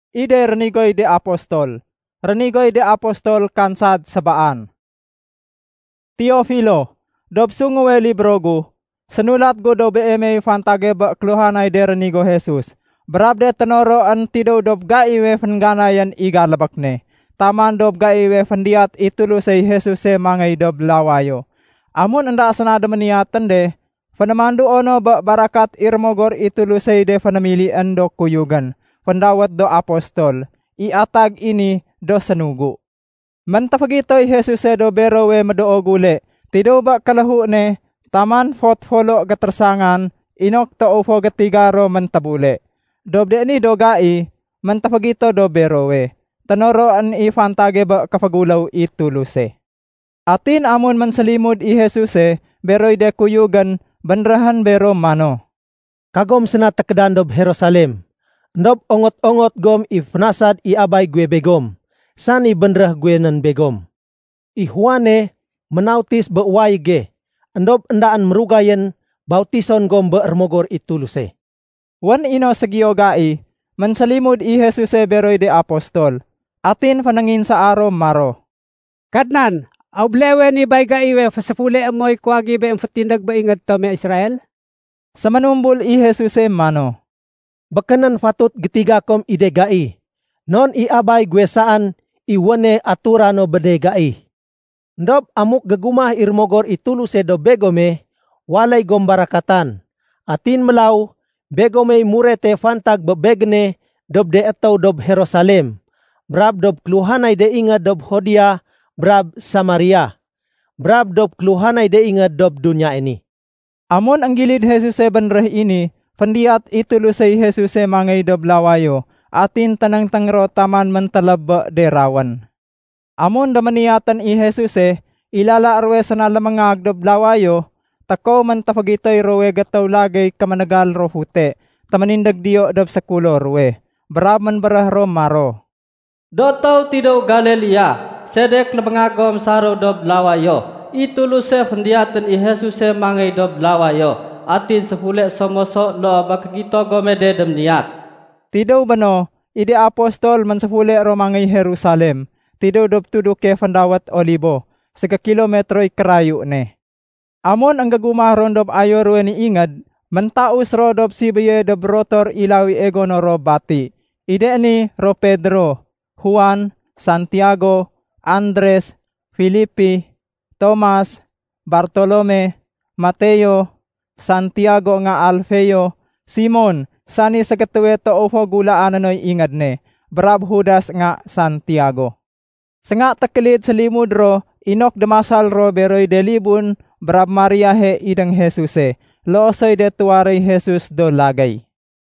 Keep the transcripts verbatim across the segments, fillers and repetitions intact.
Ide renigoy de apostol. Renigoy de apostol kansad sabaan. Teofilo, dob sunguwe librogu, senulat go dob eme fantage ba kluhanay de renigo Jesus. Berabde tenoro an tido dob gaiwe fenganayan iga lebakne. Taman dob gaiwe fendiat itulu say Jesus se mangai dob lawayo. Amun enda senada meniatan de, fenemandu ono ba barakat irmogor itulu say de fenemili endo kuyugan. Pendawat do apostol, iatag ini do senugu. Mentapagitoy Jesus se do berowe medoo gule, tido ba kalahu ne, taman fot folo gatersangan, inok to ufo gatigaro mentabule. Dob de ni do gai, mentapagito do berowe, tenoro an ifantage ba kafagulaw ituluse. Atin amun menselimud i Jesus se, beroy de kuyugan, benrahan bero mano. Kagom sena tekedan dob Jerusalem. Ndob ongot-ongot gom i fnasad i abay gue begom. Sani benrah gue nan begom. I huane menautis be waige. Ndob endaan merugayen bautison gom be ermogor ituluse. Wan ino segio gai, menselimud i Jesus e beroy de apostol. Atin fanangin sa aro maro. Kadnan, au blewe ni bay gaiwe fasapule amoy kuagi be emfatindag ba ingat to me Israel? Samanumbul i Jesus e mano. Bakanan fatut getiga kom ide gai. Non i abay gue saan iwane aturano bede gai. Ndob amuk gagumah irmogor ituluse do begome, walay gombarakatan. Atin melaw, begome murete fantag bebegne dob de atau dob Jerusalem. Brab dob kluhanay de inga dob Hodia, brab Samaria. Brab dob kluhanay de inga dob dunya ini. Amun ang gilid Jesus e benreh ini, pendiat itulu say Jesus e mangay dob lawayo, atin tanang tangro taman mentalab de rawan. Amun damaniatan i Jesus e, ilala arwe sana lamangag dob lawayo, tako mentapagitoy rowe gataw lagay kamanagal ro fute, tamanindag diyo dob sakulo rowe, baraman barah ro maro. Dotaw tido Galilea, sedek lamangagom saro dob lawayo, itulu se pendiatan i Jesus e mangay dob lawayo, atin sepulek somoso lo bakagito gomede dem niat. Tido bano, ide apostol mensepulek romangay Jerusalem, tido dob tudu ke Fandawat Olibo, sega kilometro ikerayu ne. Amon ang gagumaron dob ayo ruwe ni ingad, mentaus ro dob sibaye dob rotor ilawi egono ro bati. Ide ni ro Pedro, Juan, Santiago, Andres, Filipi, Tomas, Bartolome, Mateo, Santiago nga Alfeo, Simon, sani sa katuwe to ufo gulaan ano'y ingad ne, brab Judas nga Santiago. Sa nga takilid sa limud ro, inok demasal ro beroy de libun, brab Maria he idang Jesuse, loosoy de tuwaray Jesus do lagay.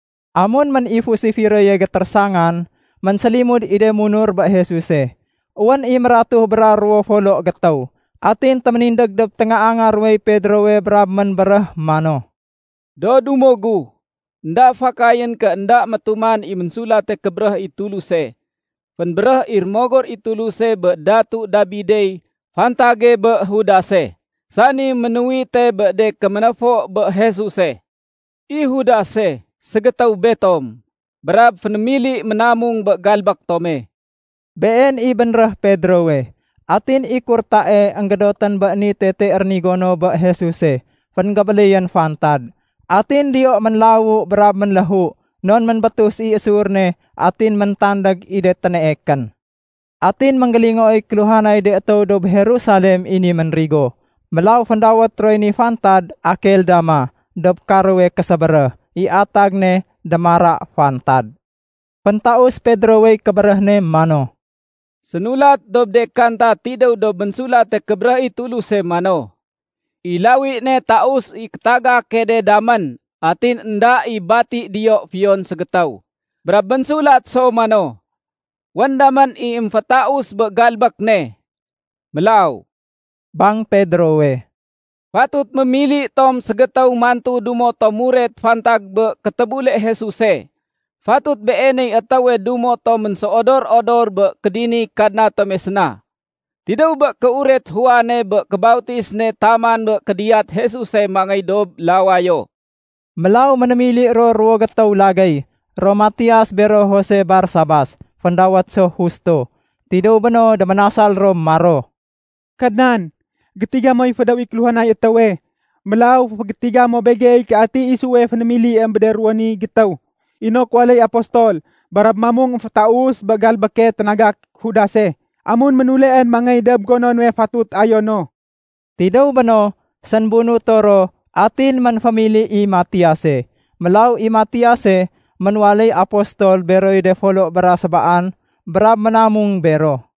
Amon man ifu si Firoy gatersangan, man salimud ide munur ba Jesuse, uwan imratu brarwo folo gataw, atin tamanindag dob tanga angar way Pedro we brab man barah mano. Do dumogu, nda fakayan ka nda matuman i mensulate kebrah ituluse. Penberah irmogor ituluse be datu Dabidei, fantage be Hudase. Sani menui te be de kemenafo be Jesuse. I Hudase, segetau betom, brab fenemili menamung be galbak tome. Been i benrah Pedro we. Atin ikurtae ang gadotan ba ni tete ernigono ba Jesuse, pangabalayan fantad. Atin diyo manlawo brab manlahu, non man batus i isurne, atin mantandag ide taneekan. Atin manggalingo ay kluhanay de ato dob Jerusalem ini manrigo. Malaw fandawat troy ni fantad, akel dama, dob karowe kasabara, iatag ne damara fantad. Pantaos Pedro we kabarah ne mano. Senulat dob de kanta tidaw dob mensulat te kebrah ituluse mano. Ilawi ne taus iktaga kede daman, atin enda ibati diyo fiyon segetaw. Brab mensulat so mano. Wandaman i imfataus be galbak ne. Melaw. Bang Pedro we. Patut memili tom segetaw mantu dumo to muret fantag be ketebule Jesuse. Fatut beenay atawe dumo to mensoodor-odor be kedini kadna to mesna. Tidaw ba keuret huane be kebautis ne taman be kediat Jesuse mangay dob lawayo. Melaw manamili ro ruwa gataw lagay, ro Matias bero Jose Barsabas, pendawat so Husto. Tido beno da manasal ro Maro. Kadnan, getiga mo ifadaw ikluhan ay itawe. Melaw pagtiga mo begay ke ati isuwe fanamili ang bederuani gitaw. Ino kwalay apostol, barab mamong fataus bagal baket tenaga hudase. Amun menuleen mangay dab konon we fatut ayono. Tidaw bano, san bunu toro, atin man famili i Matiase. Melaw i Matiase, manwalay apostol beroy de folo barasabaan, barab manamong bero.